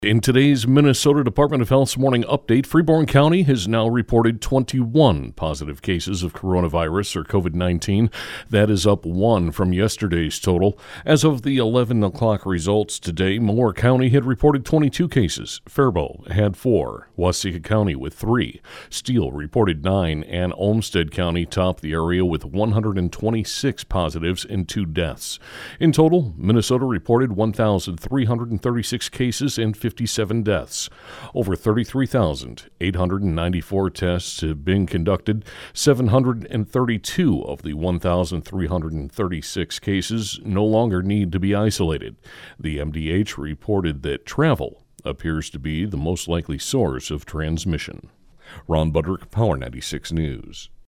In today's Minnesota Department of Health's morning update, Freeborn County has now reported 21 positive cases of coronavirus or COVID-19. That is up 1 from yesterday's total. As of the 11 o'clock results today, Moore County had reported 22 cases. Faribault had 4. Waseca County with 3. Steele reported 9. And Olmsted County topped the area with 126 positives and 2 deaths. In total, Minnesota reported 1,336 cases and 57 deaths. Over 33,894 tests have been conducted. 732 of the 1,336 cases no longer need to be isolated. The MDH reported that travel appears to be the most likely source of transmission. Ron Budrick, Power 96 News.